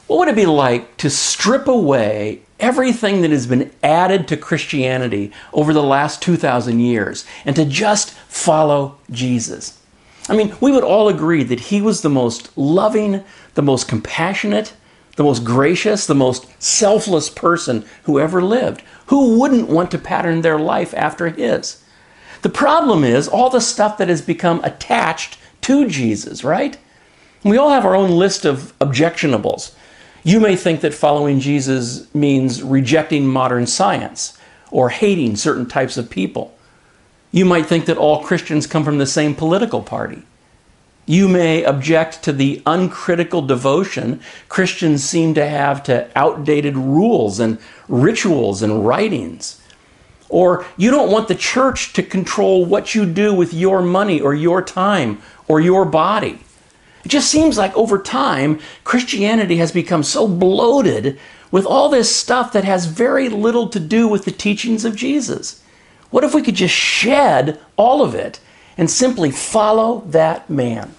What would it be like to strip away everything that has been added to Christianity over the last 2,000 years and to just follow Jesus? I mean, we would all agree that he was the most loving, the most compassionate, the most gracious, the most selfless person who ever lived. Who wouldn't want to pattern their life after his? The problem is all the stuff that has become attached to Jesus, right? We all have our own list of objectionables. You may think that following Jesus means rejecting modern science or hating certain types of people. You might think that all Christians come from the same political party. You may object to the uncritical devotion Christians seem to have to outdated rules and rituals and writings. Or you don't want the church to control what you do with your money or your time or your body. It just seems like over time, Christianity has become so bloated with all this stuff that has very little to do with the teachings of Jesus. What if we could just shed all of it and simply follow that man?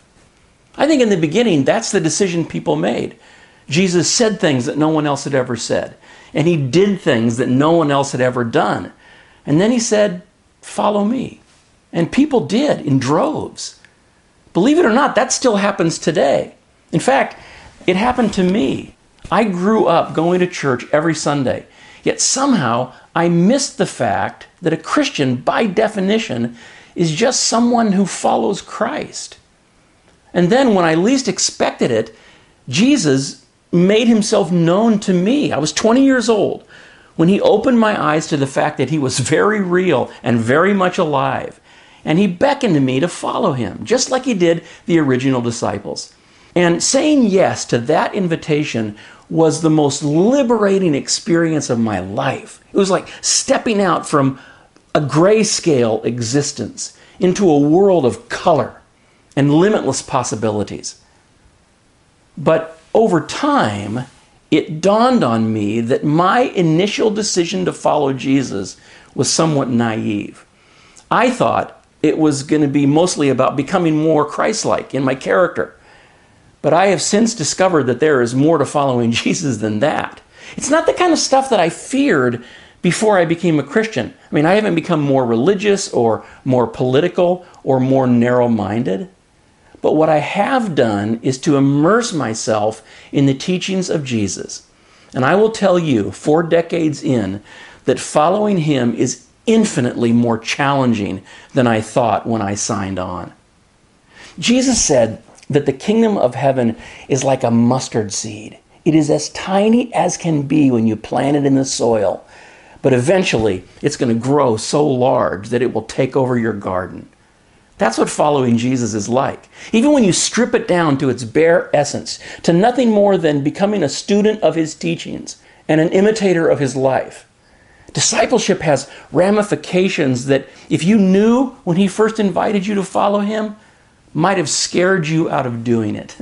I think in the beginning, that's the decision people made. Jesus said things that no one else had ever said. And he did things that no one else had ever done. And then he said, follow me. And people did in droves. Believe it or not, that still happens today. In fact, it happened to me. I grew up going to church every Sunday. Yet somehow I missed the fact that a Christian, by definition, is just someone who follows Christ. And then when I least expected it, Jesus made himself known to me. I was 20 years old when he opened my eyes to the fact that he was very real and very much alive. And he beckoned to me to follow him, just like he did the original disciples. And saying yes to that invitation was the most liberating experience of my life. It was like stepping out from a grayscale existence into a world of color and limitless possibilities. But over time, it dawned on me that my initial decision to follow Jesus was somewhat naive. I thought it was going to be mostly about becoming more Christ-like in my character. But I have since discovered that there is more to following Jesus than that. It's not the kind of stuff that I feared before I became a Christian. I mean, I haven't become more religious or more political or more narrow-minded. But what I have done is to immerse myself in the teachings of Jesus. And I will tell you, 4 decades in, that following him is infinitely more challenging than I thought when I signed on. Jesus said that the kingdom of heaven is like a mustard seed. It is as tiny as can be when you plant it in the soil, but eventually it's going to grow so large that it will take over your garden. That's what following Jesus is like. Even when you strip it down to its bare essence, to nothing more than becoming a student of his teachings and an imitator of his life. Discipleship has ramifications that, if you knew when he first invited you to follow him, might have scared you out of doing it.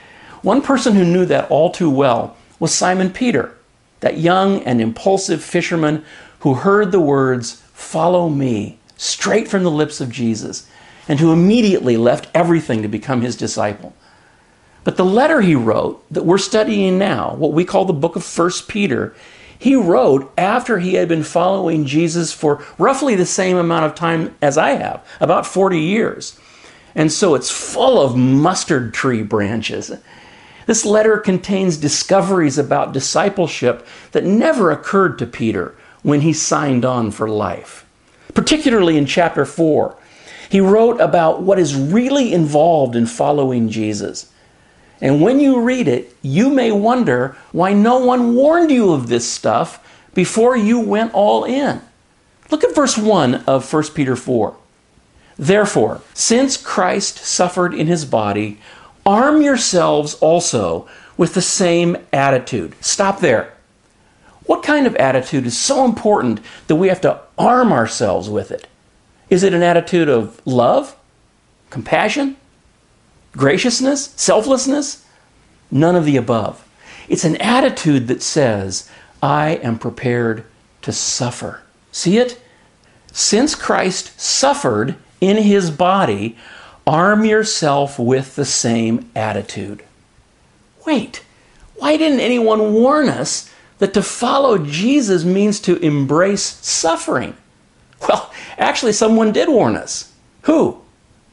One person who knew that all too well was Simon Peter, that young and impulsive fisherman who heard the words, "Follow me," straight from the lips of Jesus, and who immediately left everything to become his disciple. But the letter he wrote that we're studying now, what we call the book of 1 Peter, he wrote after he had been following Jesus for roughly the same amount of time as I have, about 40 years. And so it's full of mustard tree branches. This letter contains discoveries about discipleship that never occurred to Peter when he signed on for life. Particularly in chapter 4, he wrote about what is really involved in following Jesus. And when you read it, you may wonder why no one warned you of this stuff before you went all in. Look at verse 1 of 1 Peter 4. Therefore, since Christ suffered in his body, arm yourselves also with the same attitude. Stop there. What kind of attitude is so important that we have to arm ourselves with it? Is it an attitude of love, compassion, graciousness, selflessness? None of the above. It's an attitude that says, I am prepared to suffer. See it? Since Christ suffered in his body, arm yourself with the same attitude. Wait, Why didn't anyone warn us that to follow Jesus means to embrace suffering? Well, actually, someone did warn us. Who?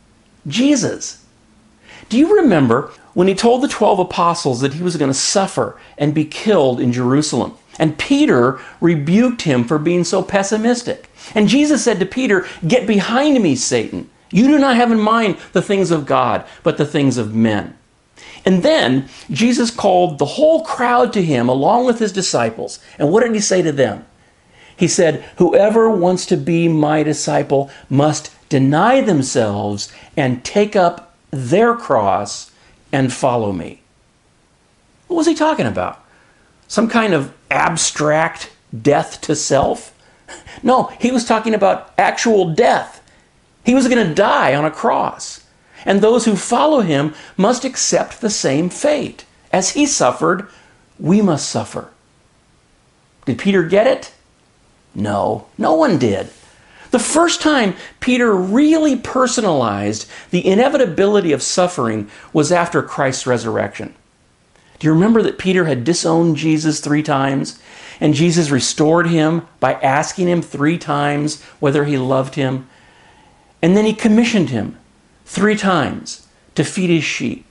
Jesus. Do you remember when he told the 12 apostles that he was going to suffer and be killed in Jerusalem? And Peter rebuked him for being so pessimistic. And Jesus said to Peter, "Get behind me, Satan. You do not have in mind the things of God, but the things of men." And then Jesus called the whole crowd to him along with his disciples. And what did he say to them? He said, "Whoever wants to be my disciple must deny themselves and take up their cross and follow me." What was he talking about? Some kind of abstract death to self? No, he was talking about actual death. He was going to die on a cross. And those who follow him must accept the same fate. As he suffered, we must suffer. Did Peter get it? No, no one did. The first time Peter really personalized the inevitability of suffering was after Christ's resurrection. Do you remember that Peter had disowned Jesus 3 times? And Jesus restored him by asking him 3 times whether he loved him. And then he commissioned him 3 times to feed his sheep.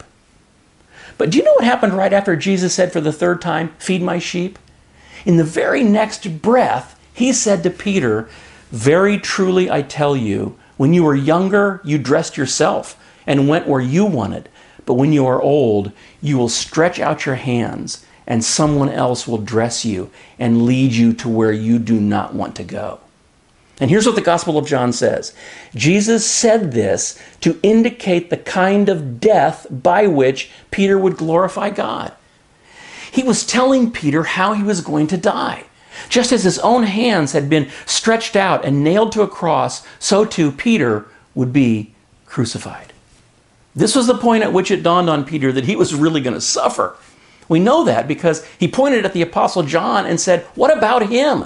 But do you know what happened right after Jesus said for the 3rd time, "Feed my sheep"? In the very next breath, he said to Peter, "Very truly I tell you, when you were younger, you dressed yourself and went where you wanted. But when you are old, you will stretch out your hands, and someone else will dress you and lead you to where you do not want to go." And here's what the Gospel of John says. Jesus said this to indicate the kind of death by which Peter would glorify God. He was telling Peter how he was going to die. Just as his own hands had been stretched out and nailed to a cross, so too Peter would be crucified. This was the point at which it dawned on Peter that he was really going to suffer. We know that because he pointed at the Apostle John and said, "What about him?"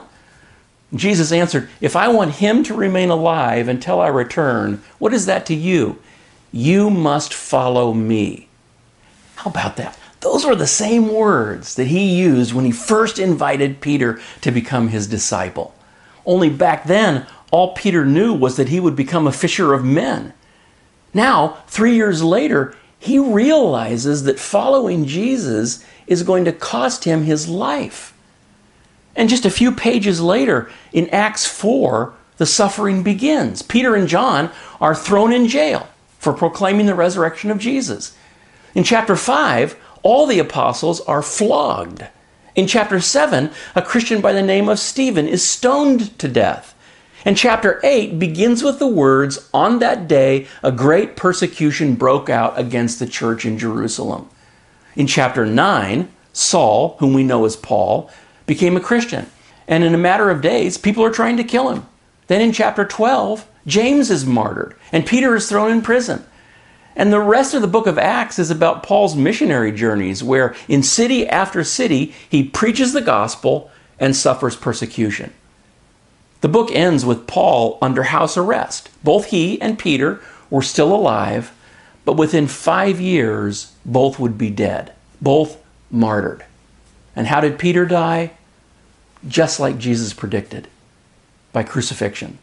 Jesus answered, "If I want him to remain alive until I return, what is that to you? You must follow me." How about that? Those were the same words that he used when he first invited Peter to become his disciple. Only back then, all Peter knew was that he would become a fisher of men. Now, 3 years later, he realizes that following Jesus is going to cost him his life. And just a few pages later, in Acts 4, the suffering begins. Peter and John are thrown in jail for proclaiming the resurrection of Jesus. In chapter 5, all the apostles are flogged. In chapter 7, a Christian by the name of Stephen is stoned to death. And chapter 8 begins with the words, "On that day, a great persecution broke out against the church in Jerusalem." In chapter 9, Saul, whom we know as Paul, became a Christian. And in a matter of days, people are trying to kill him. Then in chapter 12, James is martyred, and Peter is thrown in prison. And the rest of the book of Acts is about Paul's missionary journeys, where in city after city, he preaches the gospel and suffers persecution. The book ends with Paul under house arrest. Both he and Peter were still alive, but within 5 years, both would be dead, both martyred. And how did Peter die? Just like Jesus predicted, by crucifixion.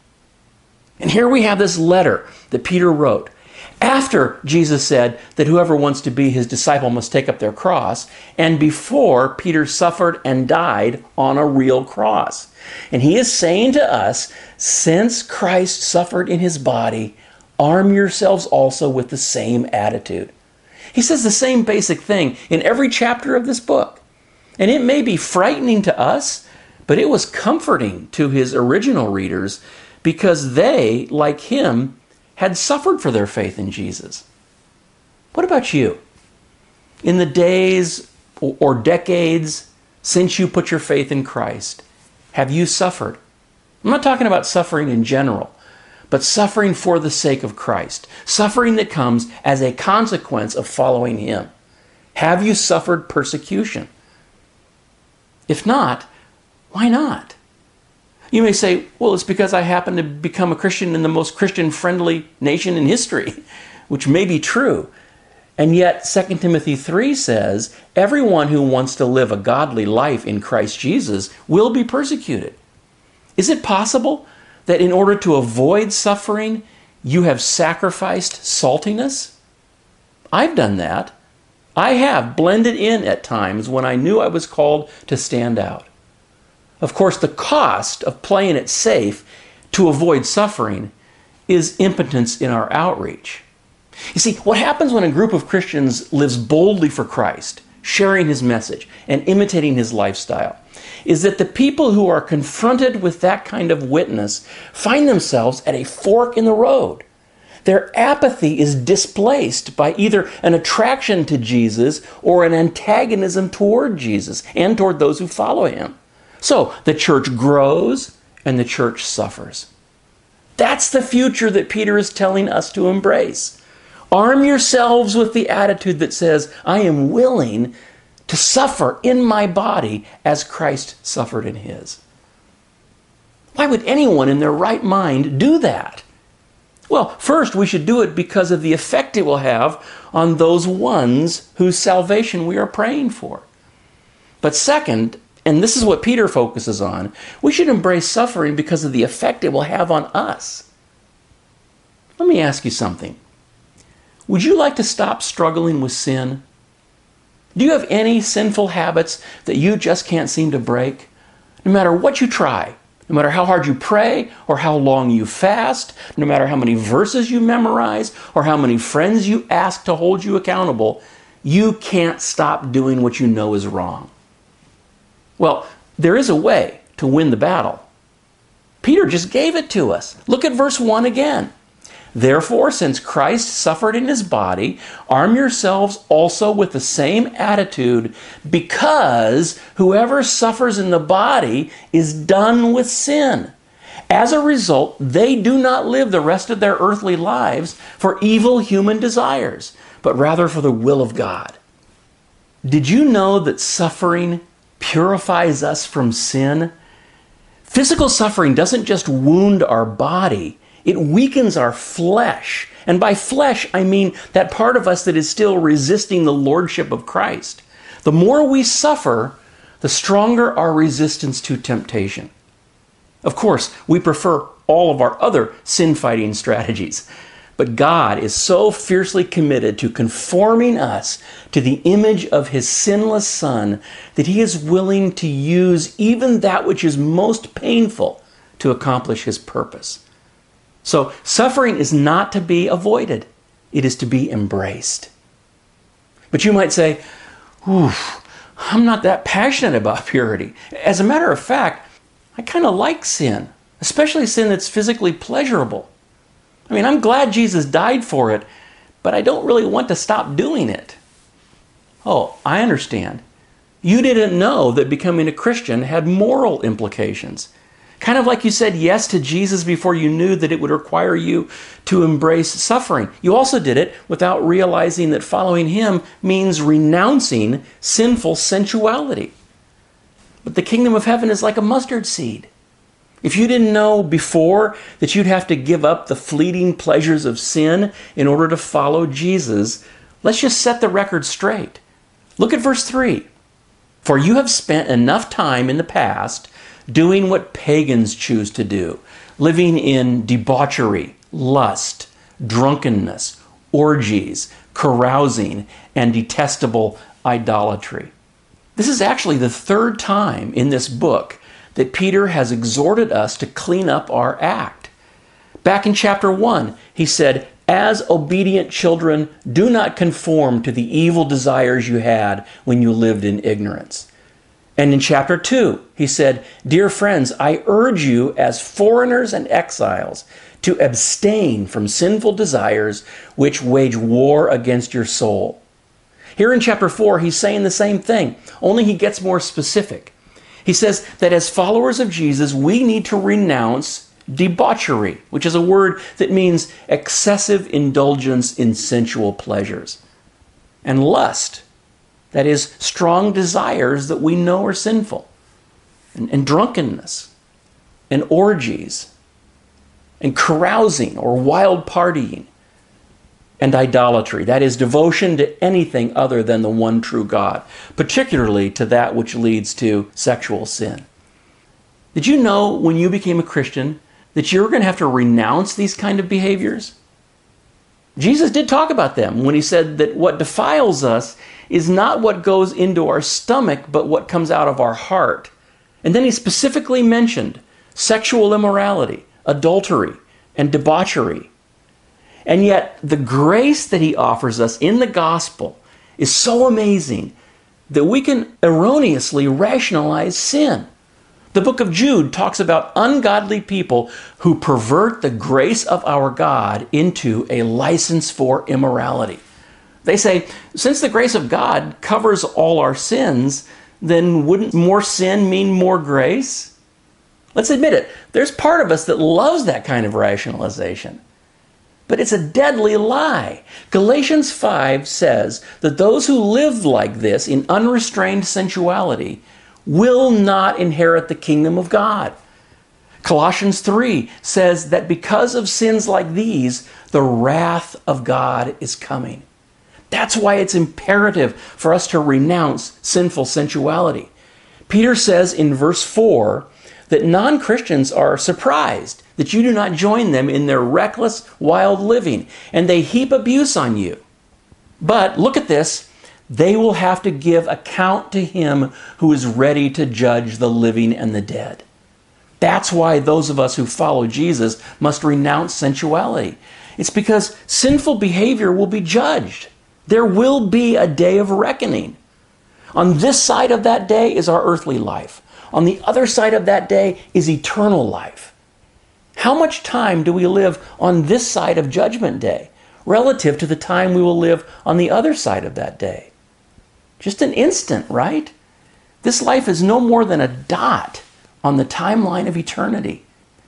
And here we have this letter that Peter wrote after Jesus said that whoever wants to be his disciple must take up their cross, and before Peter suffered and died on a real cross. And he is saying to us, since Christ suffered in his body, arm yourselves also with the same attitude. He says the same basic thing in every chapter of this book. And it may be frightening to us, but it was comforting to his original readers because they, like him, had suffered for their faith in Jesus. What about you? In the days or decades since you put your faith in Christ, have you suffered? I'm not talking about suffering in general, but suffering for the sake of Christ. Suffering that comes as a consequence of following him. Have you suffered persecution? If not, why not? You may say, well, it's because I happen to become a Christian in the most Christian-friendly nation in history, which may be true. And yet 2 Timothy 3 says, everyone who wants to live a godly life in Christ Jesus will be persecuted. Is it possible that in order to avoid suffering, you have sacrificed saltiness? I've done that. I have blended in at times when I knew I was called to stand out. Of course, the cost of playing it safe to avoid suffering is impotence in our outreach. You see, what happens when a group of Christians lives boldly for Christ, sharing his message and imitating his lifestyle, is that the people who are confronted with that kind of witness find themselves at a fork in the road. Their apathy is displaced by either an attraction to Jesus or an antagonism toward Jesus and toward those who follow him. So the church grows and the church suffers. That's the future that Peter is telling us to embrace. Arm yourselves with the attitude that says, I am willing to suffer in my body as Christ suffered in his. Why would anyone in their right mind do that? Well, first, we should do it because of the effect it will have on those ones whose salvation we are praying for. But second, and this is what Peter focuses on, we should embrace suffering because of the effect it will have on us. Let me ask you something. Would you like to stop struggling with sin? Do you have any sinful habits that you just can't seem to break? No matter what you try, no matter how hard you pray or how long you fast, no matter how many verses you memorize or how many friends you ask to hold you accountable, you can't stop doing what you know is wrong. Well, there is a way to win the battle. Peter just gave it to us. Look at verse 1 again. Therefore, since Christ suffered in his body, arm yourselves also with the same attitude, because whoever suffers in the body is done with sin. As a result, they do not live the rest of their earthly lives for evil human desires, but rather for the will of God. Did you know that suffering purifies us from sin? Physical suffering doesn't just wound our body, it weakens our flesh. And by flesh, I mean that part of us that is still resisting the lordship of Christ. The more we suffer, the stronger our resistance to temptation. Of course, we prefer all of our other sin-fighting strategies. But God is so fiercely committed to conforming us to the image of his sinless Son that he is willing to use even that which is most painful to accomplish his purpose. So suffering is not to be avoided. It is to be embraced. But you might say, I'm not that passionate about purity. As a matter of fact, I kind of like sin, especially sin that's physically pleasurable. I mean, I'm glad Jesus died for it, but I don't really want to stop doing it. Oh, I understand. You didn't know that becoming a Christian had moral implications. Kind of like you said yes to Jesus before you knew that it would require you to embrace suffering. You also did it without realizing that following him means renouncing sinful sensuality. But the kingdom of heaven is like a mustard seed. If you didn't know before that you'd have to give up the fleeting pleasures of sin in order to follow Jesus, let's just set the record straight. Look at verse 3. For you have spent enough time in the past doing what pagans choose to do, living in debauchery, lust, drunkenness, orgies, carousing, and detestable idolatry. This is actually the third time in this book that Peter has exhorted us to clean up our act. Back in chapter 1, he said, as obedient children, do not conform to the evil desires you had when you lived in ignorance. And in chapter 2, he said, dear friends, I urge you as foreigners and exiles to abstain from sinful desires which wage war against your soul. Here in chapter 4, he's saying the same thing, only he gets more specific. He says that as followers of Jesus, we need to renounce debauchery, which is a word that means excessive indulgence in sensual pleasures, and lust, that is, strong desires that we know are sinful, and drunkenness, and orgies, and carousing or wild partying. and idolatry, that is, devotion to anything other than the one true God, particularly to that which leads to sexual sin. Did you know when you became a Christian that you're going to have to renounce these kind of behaviors? Jesus did talk about them when he said that what defiles us is not what goes into our stomach, but what comes out of our heart. And then he specifically mentioned sexual immorality, adultery, and debauchery. And yet the grace that he offers us in the gospel is so amazing that we can erroneously rationalize sin. The book of Jude talks about ungodly people who pervert the grace of our God into a license for immorality. They say, since the grace of God covers all our sins, then wouldn't more sin mean more grace? Let's admit it, there's part of us that loves that kind of rationalization. But it's a deadly lie. Galatians 5 says that those who live like this in unrestrained sensuality will not inherit the kingdom of God. Colossians 3 says that because of sins like these, the wrath of God is coming. That's why it's imperative for us to renounce sinful sensuality. Peter says in verse 4 that non-Christians are surprised that you do not join them in their reckless, wild living, and they heap abuse on you. But look at this. They will have to give account to him who is ready to judge the living and the dead. That's why those of us who follow Jesus must renounce sensuality. It's because sinful behavior will be judged. There will be a day of reckoning. On this side of that day is our earthly life. On the other side of that day is eternal life. How much time do we live on this side of Judgment Day relative to the time we will live on the other side of that day? Just an instant, right? This life is no more than a dot on the timeline of eternity.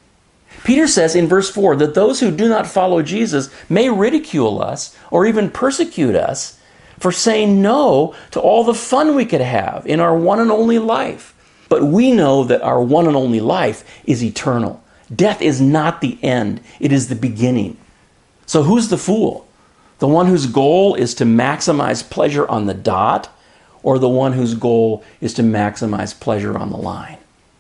Peter says in verse 4 that those who do not follow Jesus may ridicule us or even persecute us for saying no to all the fun we could have in our one and only life. But we know that our one and only life is eternal. Death is not the end, it is the beginning. So who's the fool? The one whose goal is to maximize pleasure on the dot, or the one whose goal is to maximize pleasure on the line?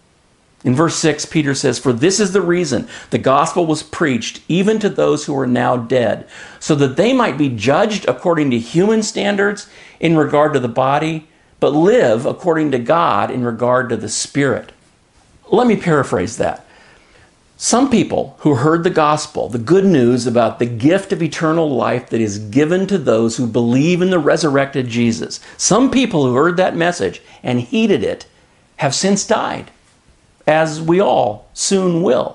In verse 6, Peter says, "For this is the reason the gospel was preached even to those who are now dead, so that they might be judged according to human standards in regard to the body, but live according to God in regard to the spirit." Let me paraphrase that. Some people who heard the gospel, the good news about the gift of eternal life that is given to those who believe in the resurrected Jesus, some people who heard that message and heeded it have since died, as we all soon will.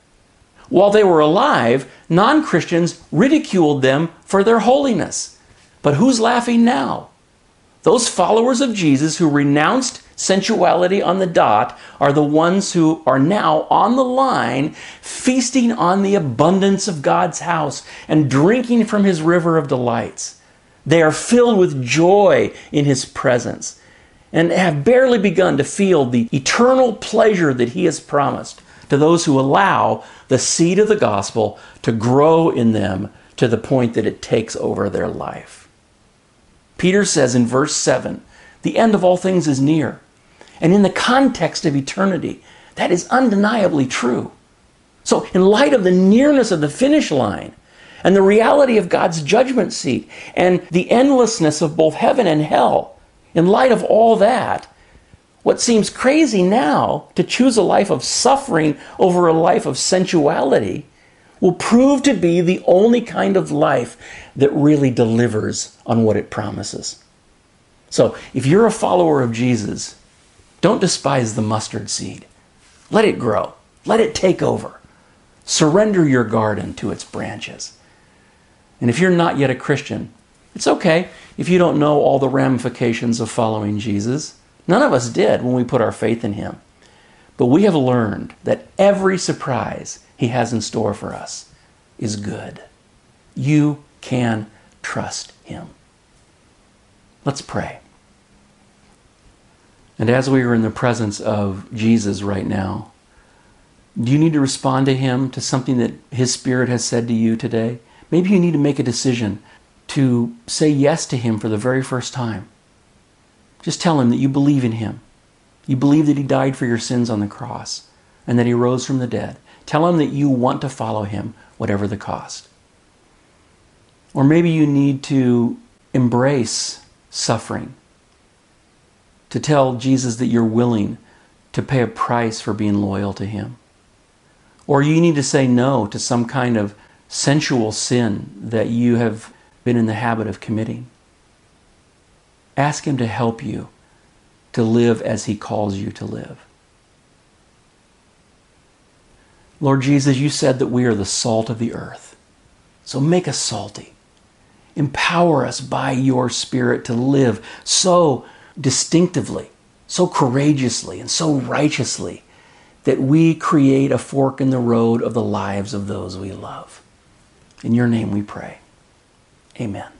While they were alive, non-Christians ridiculed them for their holiness. But who's laughing now? Those followers of Jesus who renounced sensuality on the dot are the ones who are now on the line, feasting on the abundance of God's house and drinking from his river of delights. They are filled with joy in his presence and have barely begun to feel the eternal pleasure that he has promised to those who allow the seed of the gospel to grow in them to the point that it takes over their life. Peter says in verse 7, the end of all things is near. And in the context of eternity, that is undeniably true. So in light of the nearness of the finish line and the reality of God's judgment seat and the endlessness of both heaven and hell, in light of all that, what seems crazy now to choose a life of suffering over a life of sensuality will prove to be the only kind of life that really delivers on what it promises. So if you're a follower of Jesus, don't despise the mustard seed. Let it grow. Let it take over. Surrender your garden to its branches. And if you're not yet a Christian, it's okay if you don't know all the ramifications of following Jesus. None of us did when we put our faith in him. But we have learned that every surprise he has in store for us is good. You can trust him. Let's pray. And as we are in the presence of Jesus right now, do you need to respond to him, to something that his Spirit has said to you today? Maybe you need to make a decision to say yes to Him for the very first time. Just tell Him that you believe in Him. You believe that He died for your sins on the cross and that He rose from the dead. Tell Him that you want to follow Him, whatever the cost. Or maybe you need to embrace suffering, to tell Jesus that you're willing to pay a price for being loyal to Him. Or you need to say no to some kind of sensual sin that you have been in the habit of committing. Ask Him to help you to live as He calls you to live. Lord Jesus, you said that we are the salt of the earth. So make us salty. Empower us by your Spirit to live so distinctively, so courageously, and so righteously that we create a fork in the road of the lives of those we love. In your name we pray. Amen.